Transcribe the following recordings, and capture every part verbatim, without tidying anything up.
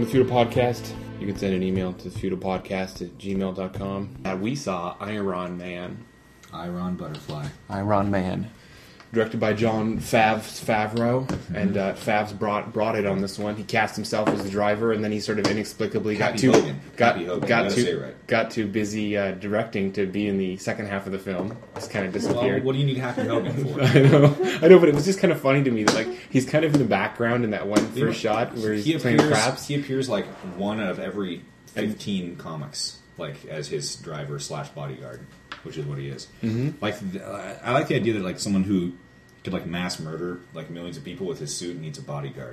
Feudal Podcast. You can send an email to feudalpodcast at gmail dot com. Uh, we saw Iron Man. Iron Butterfly. Iron Man. Directed by Jon Favs Favreau, mm-hmm. and uh, Favs brought brought it on this one. He cast himself as the driver, and then he sort of inexplicably got Happy too Hogan. got Happy Hogan. got You too gotta say it right. got too busy uh, directing to be in the second half of the film. Just kind of Well, disappeared. what do you need Happy Hogan for? I know, I know, but it was just kind of funny to me that like he's kind of in the background in that one first You know, shot where he's he playing appears, craps. He appears like one out of every fifteen comics, like as his driver slash bodyguard, which is what he is. Mm-hmm. Like, uh, I like the idea that like someone who could like mass murder like millions of people with his suit needs a bodyguard.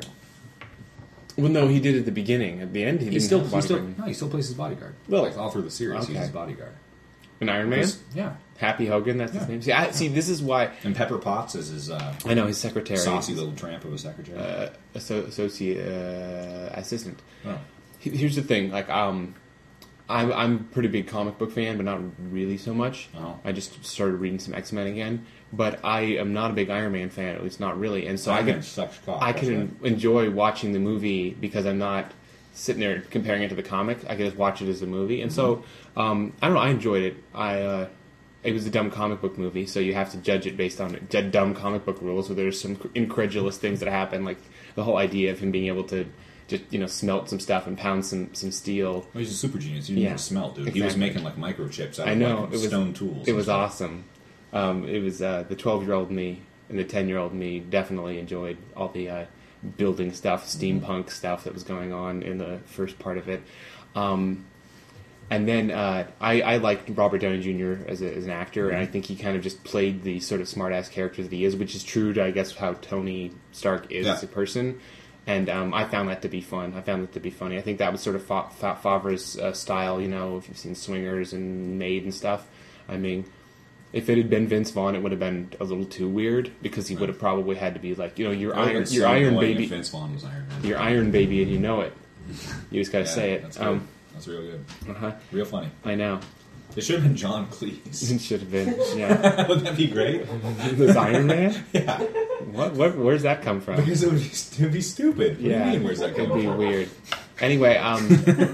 Well, no, he did at the beginning. At the end, he, He didn't still, have a he still, bodyguard. no, he still plays his bodyguard. Really? Like all through the series, Okay. he's his bodyguard. An Iron Man. Because- yeah. Happy Hogan, that's his Yeah. name. See, I, see, this is why And Pepper Potts is his uh, I know his secretary, saucy little tramp of a secretary. uh, asso- associate uh, assistant. oh. He- Here's the thing, like, um, I'm I'm a pretty big comic book fan, but not really so much. Oh. I just started reading some X Men again, but I am not a big Iron Man fan, at least not really. And so Iron I Man can sucks cock, I that's can enjoy watching the movie because I'm not sitting there comparing it to the comic. I can just watch it as a movie, and so um, I don't know. I enjoyed it. I uh, it was a dumb comic book movie, so you have to judge it based on d- dumb comic book rules. So there's some incredulous things that happen, like the whole idea of him being able to just you know smelt some stuff and pound some some steel. Well, he's a super genius. He didn't Yeah, even smell, dude. He was exactly. making like microchips out I of know like, it was stone tools. It and was stuff. awesome. Um, it was uh, the twelve-year-old me and the ten-year-old me definitely enjoyed all the uh, building stuff, steampunk stuff that was going on in the first part of it. Um, and then uh, I, I liked Robert Downey Junior as, a, as an actor, and I think he kind of just played the sort of smart-ass character that he is, which is true to, I guess, how Tony Stark is Yeah. as a person. And um, I found that to be fun. I found that to be funny. I think that was sort of Fa- Fa- Favre's uh, style, you know, if you've seen Swingers and Maid and stuff. I mean, if it had been Vince Vaughn, it would have been a little too weird because he would have probably had to be like, you know, your That would've iron, been your so Iron annoying Baby, if Vince Vaughn was Iron Man. your Iron Baby, and you know it. You just got to Yeah, say it. That's good. Um, that's real good. uh-huh. Real funny. I know. It should have been John Cleese. It should have been. Yeah. Wouldn't that be great? This Iron Man? Yeah. What? What? Where's that come from? Because it would be, it would be stupid. What Yeah. do you mean, where's that It'd coming be from? weird. Anyway, um,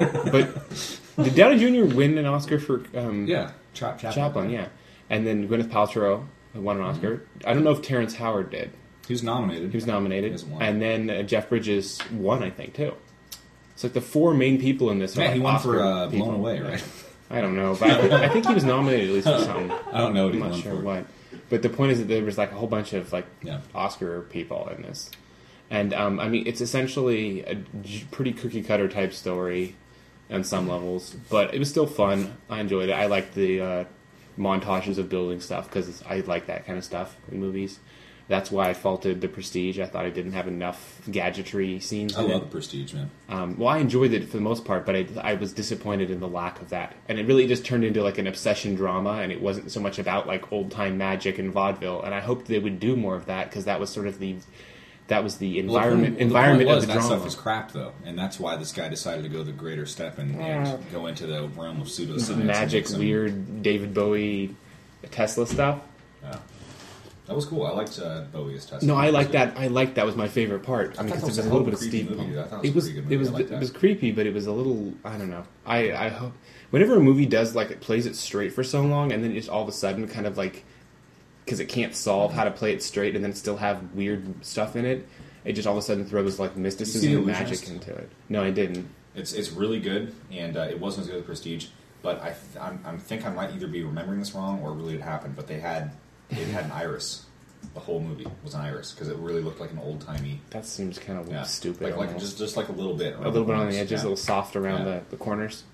but did Downey Junior win an Oscar for um, Yeah. Chap- Chaplin. Chaplin? Yeah, and then Gwyneth Paltrow won an Oscar. I don't know if Terrence Howard did. He was nominated. He was nominated, He hasn't won. and then uh, Jeff Bridges won, I think, too. It's like the four main people in this. Yeah, are he won Oscar for uh, people. Blown Away, right? I don't know, but I think, I think he was nominated at least for something. I don't know what I'm he not won sure for. what. But the point is that there was like a whole bunch of like Yeah. Oscar people in this, and um, I mean it's essentially a j- pretty cookie cutter type story on some levels, but it was still fun. I enjoyed it. I liked the uh, montages of building stuff because I like that kind of stuff in movies. That's why I faulted The Prestige. I thought I didn't have enough gadgetry scenes. I in love it. The Prestige, man. Um, well, I enjoyed it for the most part, but I, I was disappointed in the lack of that. And it really just turned into like an obsession drama, and it wasn't so much about like old time magic and vaudeville. And I hoped they would do more of that because that was sort of the that was the environment well, the environment point was, of the that drama. stuff was crap, though, and that's why this guy decided to go the greater step and, and go into the realm of pseudoscience. and Magic, make some- weird David Bowie, Tesla stuff. Yeah. That was cool. I liked uh, Bowie as Tesla. No, I like It was that. I like that was my favorite part. I mean, thought because that it was was a a little bit of creepy steampunk. movie. I thought it It was was. a pretty good It movie. was. I liked It that. was creepy, but it was a little. I don't know. I. I hope whenever a movie does like it plays it straight for so long, and then just all of a sudden kind of like because it can't solve how to play it straight, and then still have weird stuff in it. It just all of a sudden throws like mysticism The and magic Illusionist? into it. No, I didn't. It's it's really good, and uh, it wasn't as good as Prestige. But I th- I'm, I'm think I might either be remembering this wrong or really it happened. But they had it had an iris. The whole movie was an iris because it really looked like an old timey. That seems kind of Yeah, stupid. Like like almost. just just like a little bit. a little bit on the corners. edges, Yeah. a little soft around Yeah. the, the corners.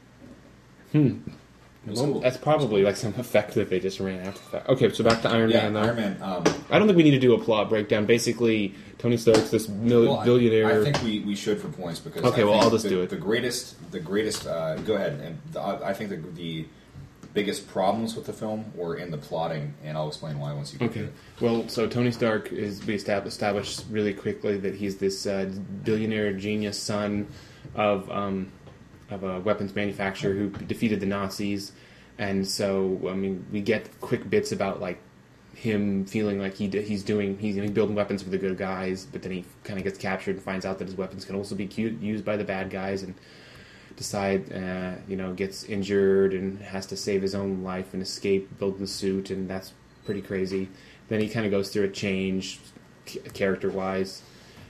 Hmm. It was Well, cool. that's probably like some effect that they just ran after that. Okay, so back to Iron Yeah, Man. Though. Iron Man. Um, I don't think we need to do a plot breakdown. Basically, Tony Stark's this mil- well, I- billionaire. I, think we, we should for points because Okay, I well, think I'll just the, do it. The greatest the greatest. Uh, go ahead, and the, I think the, the biggest problems with the film were in the plotting, and I'll explain why once you get to Okay. it. Well, so Tony Stark is we estab- established really quickly that he's this uh, billionaire genius son of um, of a weapons manufacturer who defeated the Nazis, and so I mean we get quick bits about like him feeling like he d- he's doing he's building weapons for the good guys, but then he kind of gets captured and finds out that his weapons can also be cu- used by the bad guys, and decide uh, you know gets injured and has to save his own life and escape, build the suit, and that's pretty crazy. Then he kind of goes through a change c- character wise,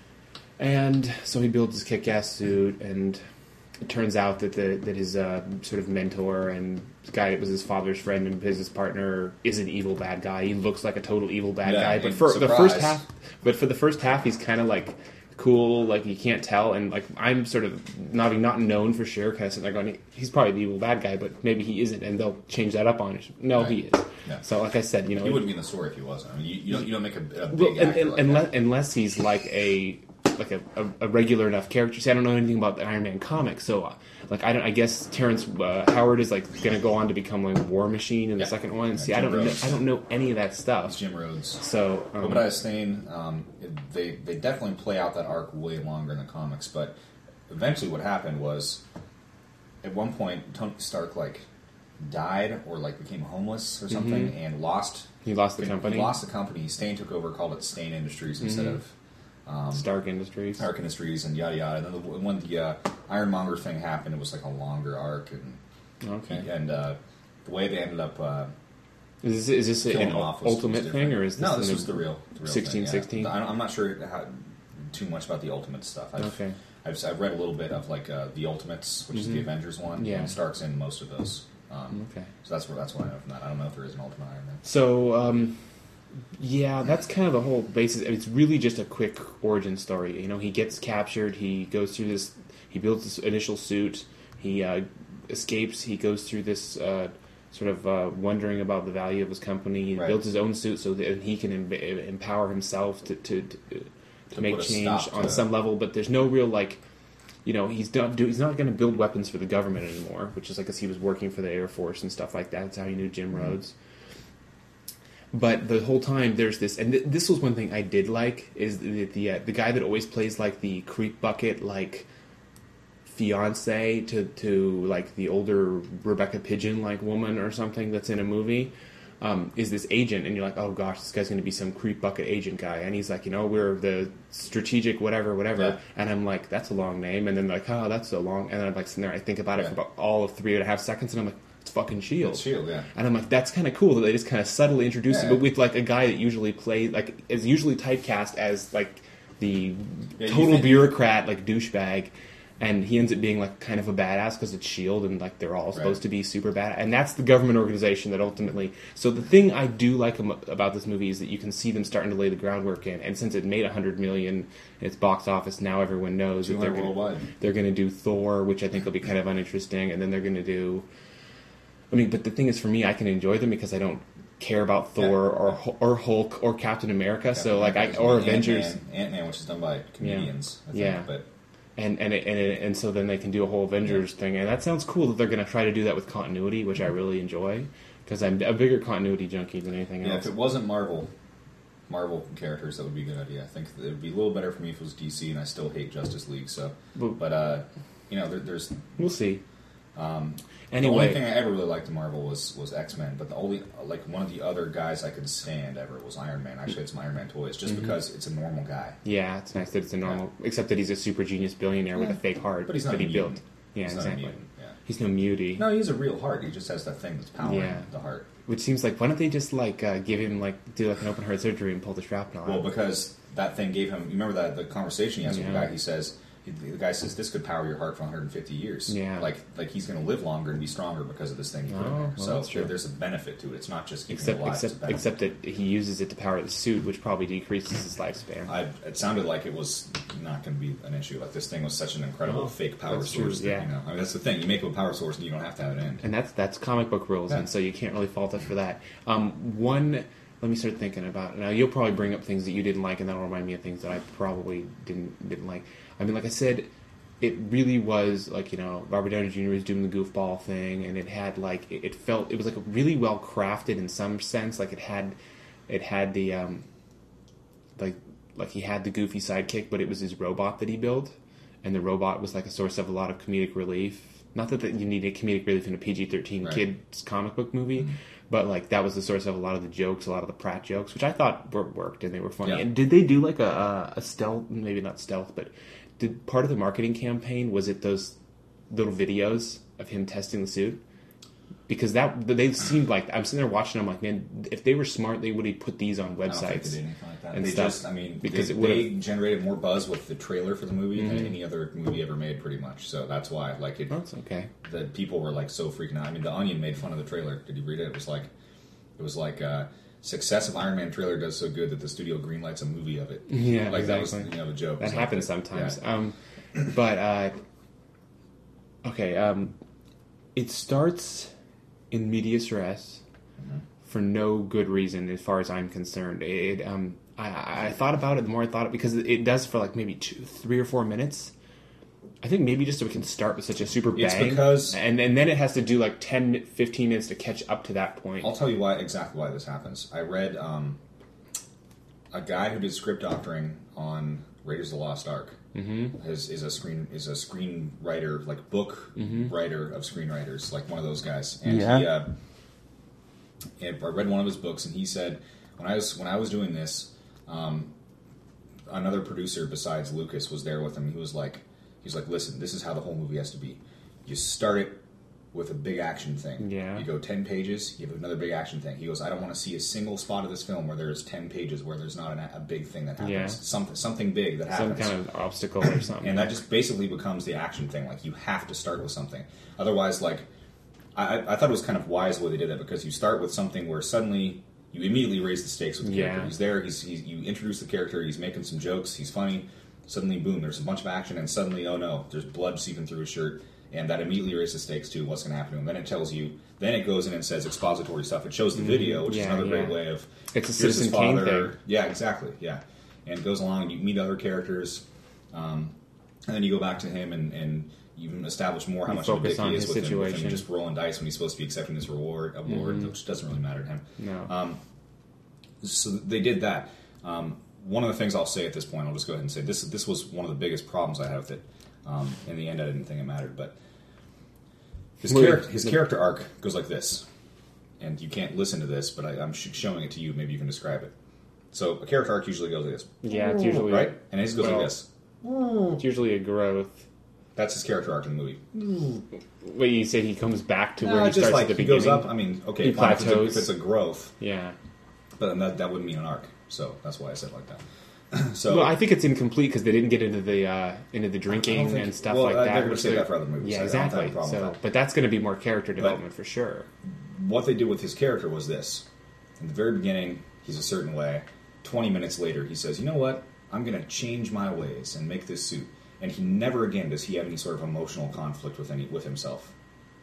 and so he builds his kick-ass suit, and it turns out that the that his uh, sort of mentor and the guy that was his father's friend and business partner is an evil bad guy. He looks like a total evil bad Yeah, guy, but and for the first surprise. half, but for the first half, he's kind of like cool, like you can't tell, and like I'm sort of not not known for sure, kind of sitting there going, he's probably the evil bad guy, but maybe he isn't, and they'll change that up on it. No, Right. he is. Yeah. So, like I said, you know, He wouldn't be in the story if he wasn't. I mean, you, you don't you don't make a, a big well, and, actor and, like unless, that. unless he's like a like a, a, a regular enough character. See, I don't know anything about the Iron Man comics, so uh, like I don't. I guess Terrence uh, Howard is like going to go on to become like War Machine in the Yeah. second one. Yeah, See, I Jim don't know, Rhodes. I don't know any of that It's stuff. Jim Rhodes. So, um, Obadiah Stane, um, it- they they definitely play out that arc way longer in the comics, but eventually what happened was, at one point, Tony Stark like died or like became homeless or something Mhm. and lost. he lost the he company, Mm-hmm. lost the company. Stane took over, called it Stane Industries instead of um, Stark Industries. Stark Industries, and yada yada. And then the, when the uh, Ironmonger thing happened, it was like a longer arc, and Okay, and uh, the way they ended up. Uh, is this, is this killing an him off was- ultimate was thing, different. or is this no? in This the- was the real, the real sixteen sixteen? thing, yeah. I'm not sure how, too much about the Ultimate stuff. I've, Okay. I've, I've read a little bit of like uh, the Ultimates, which is the Mhm. Avengers one. Yeah. and Stark's in most of those. Um, Okay. So that's where that's what I know from that. I don't know if there is an Ultimate Iron Man. So, um, yeah, that's kind of the whole basis. It's really just a quick origin story. You know, he gets captured. He goes through this. He builds this initial suit. He uh, escapes. He goes through this uh, sort of uh, wondering about the value of his company. He Right. builds his own suit so that he can em- empower himself to to, to, to To make put a change stop on to- some level. But there's no real like. You know, he's not do, he's not going to build weapons for the government anymore, which is like, because he was working for the Air Force and stuff like that. That's how he knew Jim Rhodes. But the whole time there's this, and th- this was one thing I did like, is the the, uh, the guy that always plays like the creep bucket like fiance to to like the older Rebecca Pigeon like woman or something that's in a movie. Um, is this agent, and you're like, oh gosh, this guy's going to be some creep bucket agent guy, and he's like, you know, we're the strategic whatever, whatever, Yeah. and I'm like, that's a long name, and then like, oh, that's so long, and then I'm like sitting there, I think about it Yeah. for about all of three and a half seconds, and I'm like, it's fucking Shield, It's Shield, yeah. and I'm like, that's kind of cool that they just kind of subtly introduce Yeah. it, but with like a guy that usually plays like is usually typecast as like the Yeah, you total think- bureaucrat, like douchebag. And he ends up being like kind of a badass because it's Shield, and like they're all supposed Right. to be super bad. And that's the government organization that ultimately. So the thing I do like am- about this movie is that you can see them starting to lay the groundwork in. And since it made a hundred million, in its box office, now everyone knows that they're two hundred gonna, worldwide. they're going to do Thor, which I think will be kind of uninteresting, and then they're going to do. I mean, but the thing is, for me, I can enjoy them because I don't care about Thor Yeah. or Hu- or Hulk or Captain America. so Captain like I America, or Ant-Man- Avengers. Ant-Man, which is done by comedians, I think, Yeah. but And and it, and it, and so then they can do a whole Avengers thing, and that sounds cool that they're going to try to do that with continuity, which I really enjoy because I'm a bigger continuity junkie than anything yeah, else. if it wasn't Marvel, Marvel characters, that would be a good idea. I think that it would be a little better for me if it was D C, and I still hate Justice League. So, But- but uh, you know, there, there's We'll see. um, the Anyway, only thing I ever really liked in Marvel was was X Men. But the only like one of the other guys I could stand ever was Iron Man. I actually had some Iron Man toys just Mm-hmm. because it's a normal guy. yeah, it's nice that it's a normal, except that he's a super genius billionaire with a Yeah. fake heart But he's not that a he mutant. built. Yeah, He's not a exactly. mutant, yeah. He's no mutie. No, he's a real heart. He just has that thing that's powering Yeah. the heart. Which seems like, why don't they just like uh, give him like do like an open heart surgery and pull the shrapnel Well, out? because that thing gave him. You remember that the conversation he has with the Yeah. guy. He says he, the guy says this could power your heart for one hundred fifty years. Yeah. like like he's going to live longer and be stronger because of this thing. He put in Oh, there. well, so that's true. there's a benefit to it. It's not just keeping Except him alive. it's a except benefit. except that he uses it to power the suit, which probably decreases his lifespan. I, it sounded like it was not going to be an issue. Like this thing was such an incredible Oh, fake power that's true, source. That, yeah. you know, I mean that's the thing. You make it a power source and you don't have to have it end. And that's that's comic book rules, Yeah. and so you can't really fault us for that. Um, one, let me start thinking about it. Now you'll probably bring up things that you didn't like, and that'll remind me of things that I probably didn't didn't like. I mean, like I said, it really was like, you know, Robert Downey Junior was doing the goofball thing, and it had like it, it felt it was like really well crafted in some sense. Like it had it had the um, like like he had the goofy sidekick, but it was his robot that he built, and the robot was like a source of a lot of comedic relief. not that, that you need a comedic relief in a P G thirteen Right. kids comic book movie, Mm-hmm. but like that was the source of a lot of the jokes, a lot of the Pratt jokes, which I thought were, worked and they were funny. Yeah. And did they do like a, a stealth, maybe not stealth, but did part of the marketing campaign, was it those little videos of him testing the suit? Because that they seemed like, I'm sitting there watching, I'm like, man, if they were smart, they would have put these on I don't think they websites. did anything like that. and They stuff, just, I mean, because they, it would've- they generated more buzz with the trailer for the movie Mm-hmm. than any other movie ever made, pretty much. So that's why, like, it, That's okay. the people were like so freaking out. I mean, The Onion made fun of the trailer. Did you read it? It was like, it was like, uh, success of Iron Man trailer does so good that the studio greenlights a movie of it. Yeah, like that exactly. was, you know, the joke. That It's like happens that- sometimes. yeah. Um, but uh, okay, um, it starts in medias res Mm-hmm. for no good reason, as far as I'm concerned. It, um, I, I thought about it. The more I thought it, because it does for like maybe two, three or four minutes. I think maybe just so we can start with such a super It's bang, because- and and then it has to do like ten, fifteen minutes to catch up to that point. I'll tell you why exactly why this happens. I read um, a guy who did script doctoring on Raiders of the Lost Ark. Mm-hmm. Is, is a screen is a screenwriter, like book Mm-hmm. writer of screenwriters, like one of those guys. And Yeah. he, uh, and I read one of his books, and he said when I was when I was doing this, um, another producer besides Lucas was there with him. He was like, he was like, listen, this is how the whole movie has to be. You start it with a big action thing. Yeah. You go ten pages, you have another big action thing. He goes, I don't want to see a single spot of this film where there's ten pages where there's not an, a big thing that happens. Yeah. Something something big that Some happens. kind of obstacle or something. And that just basically becomes the action thing. Like, you have to start with something. Otherwise, like, I, I thought it was kind of wise the way they did that, because you start with something where suddenly you immediately raise the stakes with the Yeah. character. He's there, he's, he's you introduce the character, he's making some jokes, he's funny. Suddenly, boom, there's a bunch of action, and suddenly, oh no, there's blood seeping through his shirt. And that immediately raises the stakes to what's going to happen to him. Then it tells you, then it goes in and says expository stuff. It shows the video, which Yeah, is another yeah. great way of... It's a here's his Citizen Kane father. thing. Yeah, exactly, yeah. And it goes along, and you meet other characters, um, and then you go back to him, and, and you establish more how You much of a focus dick on he is his with him, with him situation. just rolling dice when he's supposed to be accepting this reward, award, Mm-hmm. which doesn't really matter to him. No. Um, so they did that. Um, one of the things I'll say at this point, I'll just go ahead and say this. This was one of the biggest problems I had with it. Um, in the end, I didn't think it mattered, but his, Well, char- his the- character arc goes like this, and you can't listen to this, but I, I'm sh- showing it to you. Maybe you can describe it. So a character arc usually goes like this, yeah, it's usually right? And his goes well, like this. It's usually a growth. That's his character arc in the movie. Wait, you say he comes back to No, where he it's just starts like at the he beginning? goes up. I mean, okay, He fine, if, it's a, plateaus. if it's a growth, Yeah. but then that, that wouldn't mean an arc. So that's why I said it like that. So Well, I think it's incomplete because they didn't get into the uh, into the drinking think- and stuff well, like uh, that. they're gonna which save they're- that for other movies. Yeah, I don't have a exactly. problem with So, that. but that's going to be more character development for sure. what they did with his character was this. In the very beginning, he's a certain way. twenty minutes later, he says, you know what? I'm going to change my ways and make this suit. And he never again does he have any sort of emotional conflict with any with himself.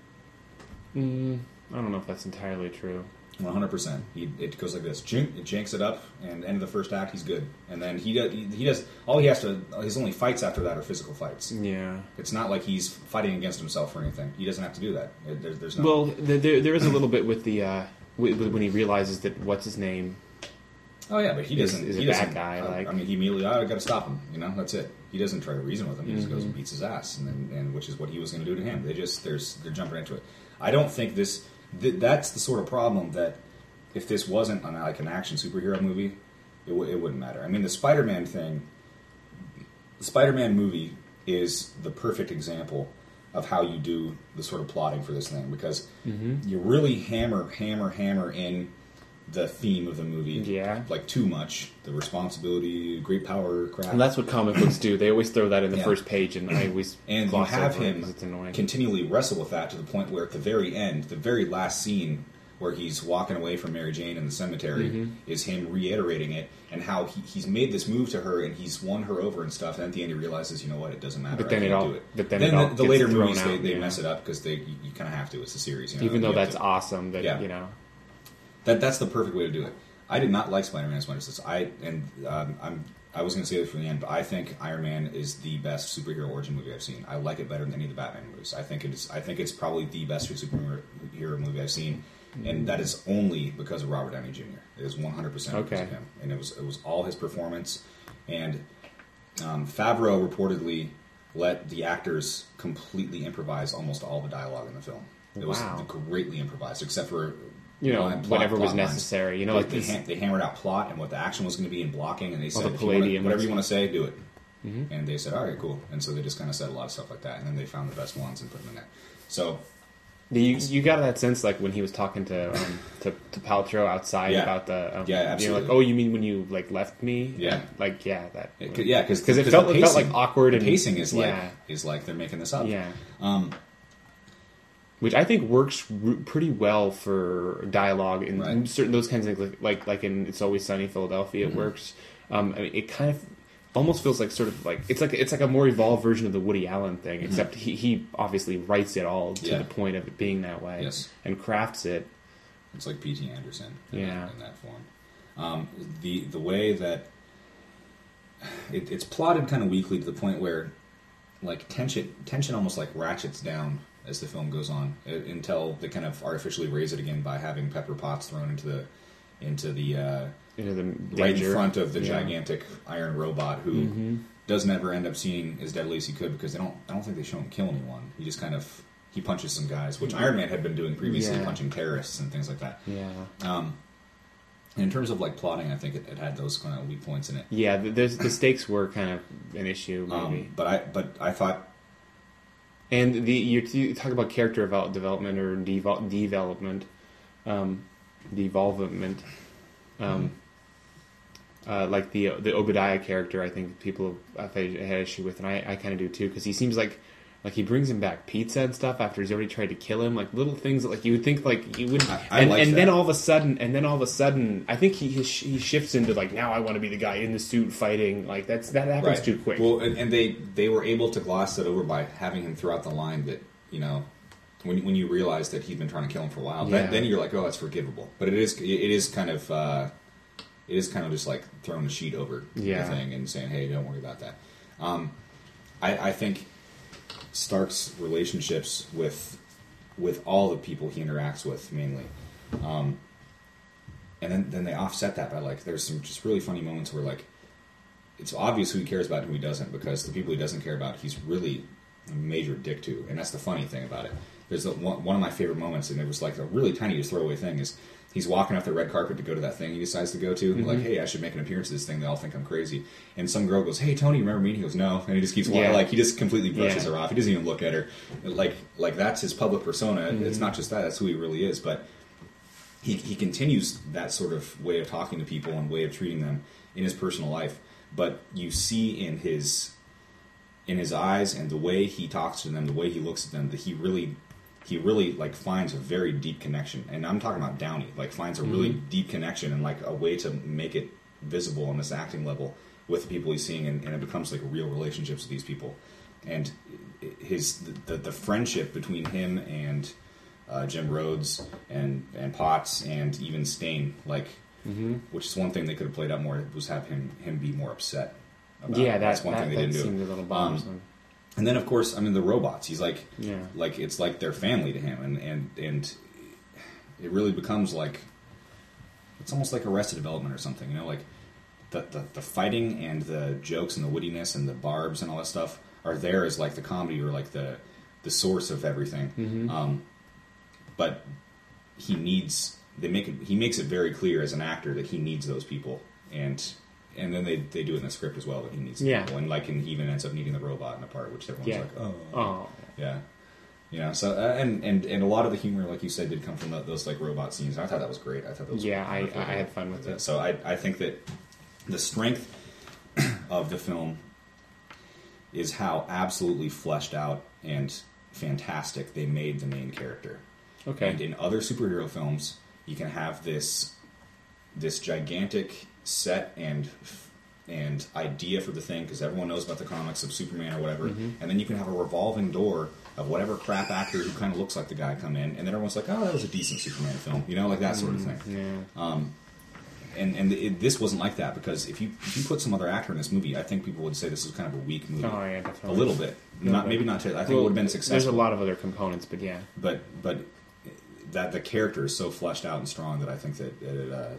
Mm, I don't know if that's entirely true. one hundred percent. He, it goes like this. Jink, it janks it up, and end of the first act, he's good. And then he does, he, he does, all he has to, his only fights after that are physical fights. Yeah. It's not like he's fighting against himself or anything. He doesn't have to do that. It, there's, there's no... Well, th- there there is a little bit with the uh, with, with when he realizes that what's his name. Oh yeah, but he is- doesn't. is a he bad doesn't, guy, I, like- I mean, he immediately. I got to stop him. You know, that's it. He doesn't try to reason with him. He just goes and Mm-hmm. beats his ass, and then, and which is what he was going to do to him. They just there's they're jumping into it. I don't think this. Th- that's the sort of problem that if this wasn't an, like an action superhero movie, it, w- it wouldn't matter. I mean, the Spider-Man thing. The Spider-Man movie is the perfect example of how you do the sort of plotting for this thing, because Mm-hmm. you really hammer, hammer, hammer in the theme of the movie, Yeah. like too much. The responsibility, great power, crap. And that's what comic books do. They always throw that in the Yeah. first page, and I always And you gloss have over it him 'cause it's annoying. continually wrestle with that to the point where at the very end, the very last scene where he's walking away from Mary Jane in the cemetery Mm-hmm. is him reiterating it and how he, he's made this move to her and he's won her over and stuff. And at the end, he realizes, you know what, it doesn't matter. But then I it can't all- do it. but then then it all the, the gets later thrown movies, they, out, they yeah. mess it up because they you, you kind of have to. It's a series, you know? Even though You have that's to- awesome, that Yeah. you know. That that's the perfect way to do it. I did not like Spider-Man as much as this. I and um, I'm I was going to say this from the end, but I think Iron Man is the best superhero origin movie I've seen. I like it better than any of the Batman movies. I think it's I think it's probably the best superhero movie I've seen, and that is only because of Robert Downey Junior It is one hundred percent because Okay. of him, and it was it was all his performance. And um, Favreau reportedly let the actors completely improvise almost all the dialogue in the film. It was Wow. greatly improvised, except for You know, plot- whatever was plot lines. necessary. You know, they, like they, this, ham- they hammered out plot and what the action was going to be in blocking, and they All said, the if you wanna, palladium whatever and you want to say, do it. Mhm. And they said, all right, cool. And so they just kind of said a lot of stuff like that, and then they found the best ones and put them in there. So you you got that sense like when he was talking to um, to, to Paltrow outside Yeah. about the um, Yeah, You know, absolutely. like, oh, you mean when you like left me? Yeah. like yeah, that it, could- yeah, because because it felt, it felt like awkward The and pacing is like yeah, is like they're making this up. yeah. Um, Which I think works r- pretty well for dialogue and Right. certain those kinds of like like like in It's Always Sunny in Philadelphia. It Mm-hmm. works. Um, I mean, it kind of almost feels like sort of like it's like it's like a more evolved version of the Woody Allen thing, except he, he obviously writes it all to Mm-hmm. Yeah. the point of it being that way Yes. and crafts it. It's like P T Anderson in, Yeah. that, in that form. Um, the the way that it, it's plotted kind of weakly to the point where like tension tension almost like ratchets down as the film goes on uh, until they kind of artificially raise it again by having Pepper Potts thrown into the into the uh, You know, the right in danger. front of the Yeah. gigantic iron robot who Mhm. doesn't ever end up seeing as deadly as he could because they don't I don't think they show him kill anyone. He just kind of he punches some guys, which Iron Man had been doing previously, Yeah. punching terrorists and things like that. Yeah, Um, and in terms of like plotting, I think it, it had those kind of weak points in it. yeah. The, the, the stakes were kind of an issue, maybe. Um, but I but I thought And the you, you talk about character devel- development or devol- development, um, devolvement, um, uh, like the the Obadiah character. I think people have had had issue with, and I, I kind of do too, because he seems like like he brings him back pizza and stuff after he's already tried to kill him. Like little things that like you would think like you would, I- I and, like and that. then all of a sudden, and then all of a sudden, I think he he, sh- he shifts into like now I want to be the guy in the suit fighting. Like that's that happens right. too quick. Well, and, and they they were able to gloss that over by having him throughout the line that you know. When, when you realize that he's been trying to kill him for a while, Yeah. then, then you're like, oh, that's forgivable. But it is it is kind of uh, it is kind of just like throwing a sheet over Yeah. the thing and saying, hey, don't worry about that. Um, I, I think Stark's relationships with with all the people he interacts with mainly, um, and then then they offset that by like there's some just really funny moments where like it's obvious who he cares about and who he doesn't because the people he doesn't care about he's really a major dick to, and that's the funny thing about it. There's a, one, one of my favorite moments, and it was like a really tiny just throwaway thing. Is he's walking off the red carpet to go to that thing he decides to go to, Mm-hmm. like, hey, I should make an appearance at this thing. They all think I'm crazy, and some girl goes, hey, Tony, remember me? And he goes, no, and he just keeps walking. Yeah. Like he just completely brushes Yeah. her off. He doesn't even look at her. Like like that's his public persona. Mm-hmm. It's not just that; that's who he really is. But he he continues that sort of way of talking to people and way of treating them in his personal life. But you see in his in his eyes and the way he talks to them, the way he looks at them, that he really, he really like finds a very deep connection. And I'm talking about Downey, like finds a really deep connection and like a way to make it visible on this acting level with the people he's seeing, and, and it becomes like real relationships with these people. And his the the friendship between him and uh, Jim Rhodes and and Potts and even Stain, like, Mm-hmm. which is one thing they could have played out more was have him him be more upset. About yeah, it. That's that, one that, thing they that didn't do. seemed a little Um, bothersome. And then, of course, I mean, the robots. He's like, Yeah. like it's like their family to him, and and and it really becomes like it's almost like Arrested Development or something. You know, like the the, the fighting and the jokes and the wittiness and the barbs and all that stuff are there as like the comedy or like the the source of everything. Mhm. Um, but he needs they make it he makes it very clear as an actor that he needs those people, and and then they, they do it in the script as well that he needs Yeah. people, and like and he even ends up needing the robot in a part, which everyone's Yeah. like, oh, Oh, yeah, you know. So uh, and and and a lot of the humor, like you said, did come from the, those like robot scenes. And I thought that was great. I thought that was Yeah, I- wonderful. I had fun with it. So I I think that the strength of the film is how absolutely fleshed out and fantastic they made the main character. okay. And in other superhero films, you can have this this gigantic set and and idea for the thing because everyone knows about the comics of Superman or whatever, Mhm. and then you can have a revolving door of whatever crap actor who kind of looks like the guy come in, and then everyone's like, "Oh, that was a decent Superman film," you know, like that sort of thing. Yeah. Um, and and it, this wasn't like that because if you if you put some other actor in this movie, I think people would say this is kind of a weak movie. Oh, yeah, A definitely. little bit, Yeah, not but- maybe not. To, I think Well, it would have been successful. There's a lot of other components, but yeah. but but that the character is so fleshed out and strong that I think that it uh,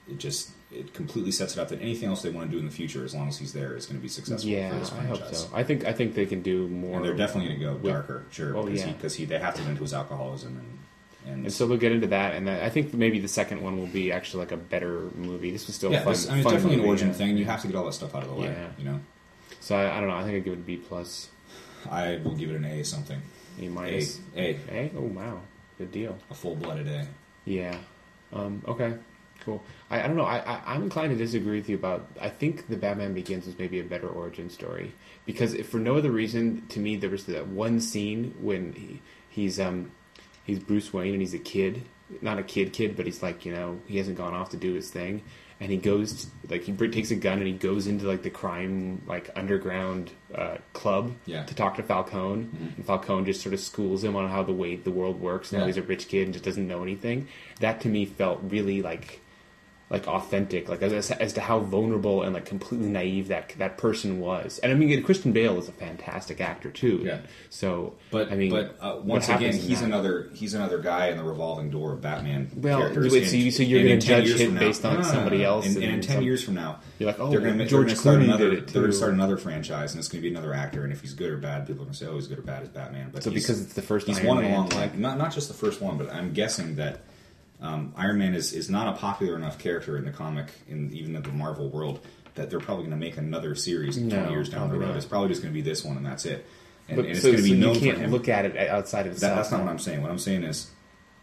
it just it completely sets it up that anything else they want to do in the future, as long as he's there, is going to be successful Yeah, for this I hope franchise. so. I think I think they can do more. And they're definitely going to go with- darker, sure, Oh, because yeah. he, because he they have to get into his alcoholism and and, And so they'll get into that, and I think maybe the second one will be actually like a better movie. This was still yeah, a fun. this, I mean, it's fun definitely an movie, origin yeah. thing. You have to get all that stuff out of the way, Yeah. you know. So I, I don't know. I think I'd give it a B plus, I will give it an A something. A A, minus, A, A. Oh wow, good deal. a full blooded A. Yeah. Um, okay. Cool. I, I don't know. I, I I'm inclined to disagree with you about. I think the Batman Begins was maybe a better origin story because if for no other reason, to me there was that one scene when he, he's um he's Bruce Wayne and he's a kid, not a kid kid, but he's like you know he hasn't gone off to do his thing, and he goes to, like he br- takes a gun and he goes into like the crime like underground uh, club Yeah. to talk to Falcone, and Falcone just sort of schools him on how the way the world works. Now Yeah. he's a rich kid and just doesn't know anything. That to me felt really like like authentic, like as, as to how vulnerable and like completely naive that that person was. And I mean, Christian Bale is a fantastic actor too. Yeah. So, But I mean, but uh, what once again, happens in he's that? another he's another guy in the revolving door of Batman Well, characters. wait, so you- so you're and gonna in ten judge years him from now- based on No, no, no, somebody no. else And, and and in ten some- years from now, You're like, oh, they're going to George start Clooney another. did it They're going too. to start another franchise, and it's going to be another actor. And if he's good or bad, people are going to say, "Oh, he's good or bad as Batman." But So he's- because it's the first he's Iron won a Man, long like- like not not just the first one, but I'm guessing that um, Iron Man is, is not a popular enough character in the comic, in even in the Marvel world, that they're probably going to make another series No, twenty years down the probably road. not. It's probably just going to be this one, and that's it. And, But and it's so, going to be so known you for can't him. look at it outside of That, itself. that's not what I'm saying. What I'm saying is,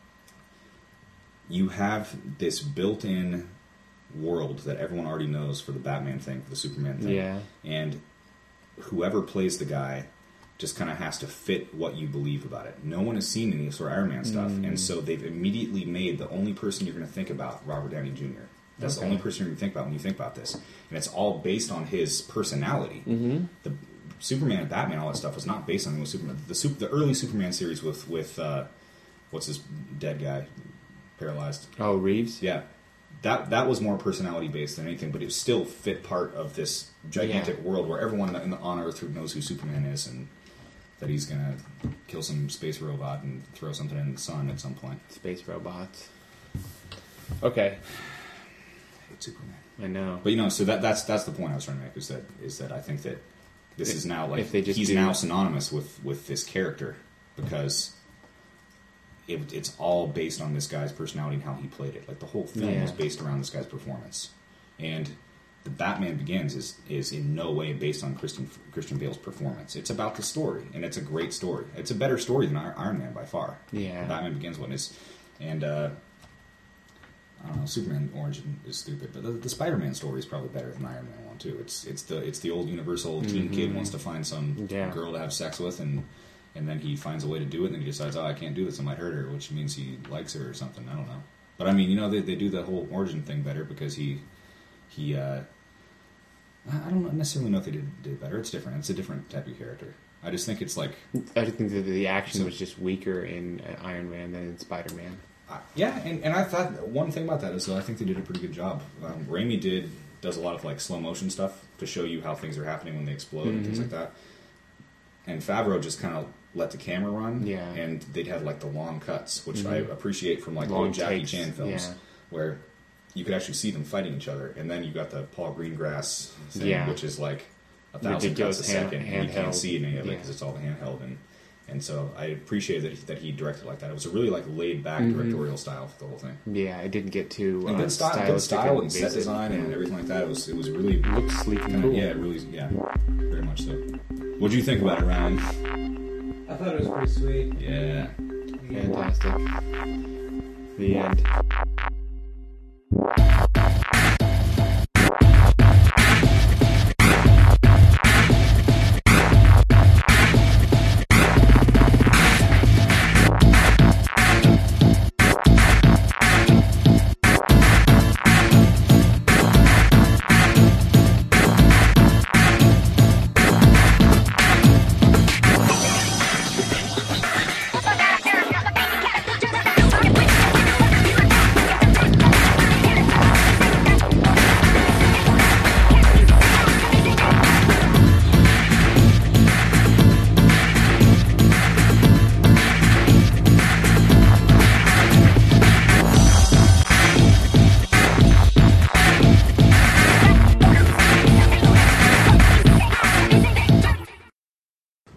you have this built-in world that everyone already knows for the Batman thing, for the Superman thing, Yeah. and whoever plays the guy just kind of has to fit what you believe about it. No one has seen any sort of Iron Man stuff, Mm. and so they've immediately made the only person you're going to think about Robert Downey Junior That's Okay. the only person you're going to think about when you think about this, and it's all based on his personality. Mm-hmm. The Superman and Batman, all that stuff was not based on him with Superman. The super, the early Superman series with with uh, what's his dead guy, paralyzed. Oh, Reeves. Yeah, that that was more personality based than anything, but it still fit part of this gigantic Yeah. world where everyone in the, on Earth who knows who Superman is and that he's gonna kill some space robot and throw something in the sun at some point. Space robots. Okay, I hate Superman. I know. But you know, so that that's that's the point I was trying to make is that is that I think that this If- is now like if they just he's do- now synonymous with with this character because it, it's all based on this guy's personality and how he played it. Like the whole film Yeah. was based around this guy's performance, and the Batman Begins is is in no way based on Christian Christian Bale's performance. It's about the story, and it's a great story. It's a better story than Iron Man by far. Yeah. The Batman Begins one is, and. uh I don't know. Superman origin is stupid, but the, the Spider-Man story is probably better than the Iron Man one too. It's it's the it's the old universal teen kid wants to find some Yeah. girl to have sex with, and and then he finds a way to do it, and then he decides, oh, I can't do this, I might hurt her, which means he likes her or something. I don't know, but I mean, you know, they they do the whole origin thing better because he he. uh I don't necessarily know if they did did it better. It's different. It's a different type of character. I just think it's like. I just think that the action So- was just weaker in uh, Iron Man than in Spider Man. Uh, yeah, and, and I thought one thing about that is that I think they did a pretty good job. Um, Raimi did does a lot of like slow motion stuff to show you how things are happening when they explode and things Mhm. like that. And Favreau just kind of let the camera run, Yeah. and they'd have like the long cuts, which Mhm. I appreciate from like Long old Jackie takes, Chan films, yeah. where you could actually see them fighting each other, and then you got the Paul Greengrass thing, Yeah. which is like a thousand Ridiculous cuts a hand- second, and you handheld. can't see any of it Yeah. because it's all the handheld and. And so I appreciated that he, that he directed like that. It was a really like laid back Mhm. directorial style for the whole thing. Yeah, it didn't get too And uh, good style, good stylistic style and set basic. design and Yeah. everything like that. It was it was really Looks sleek and kinda, cool. yeah, it really yeah, very much so. What do you think about it, Ryan? I thought it was pretty sweet. Yeah, Fantastic. The end.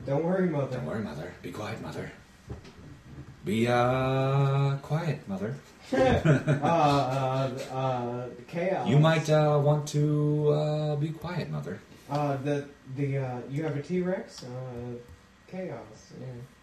Don't worry, mother. Don't worry, mother. Be quiet, mother. Be, uh, quiet, mother. uh, uh, uh, chaos. You might, uh, want to, uh, be quiet, mother. Uh, the, the, uh, you have a T-Rex? Uh, chaos, yeah.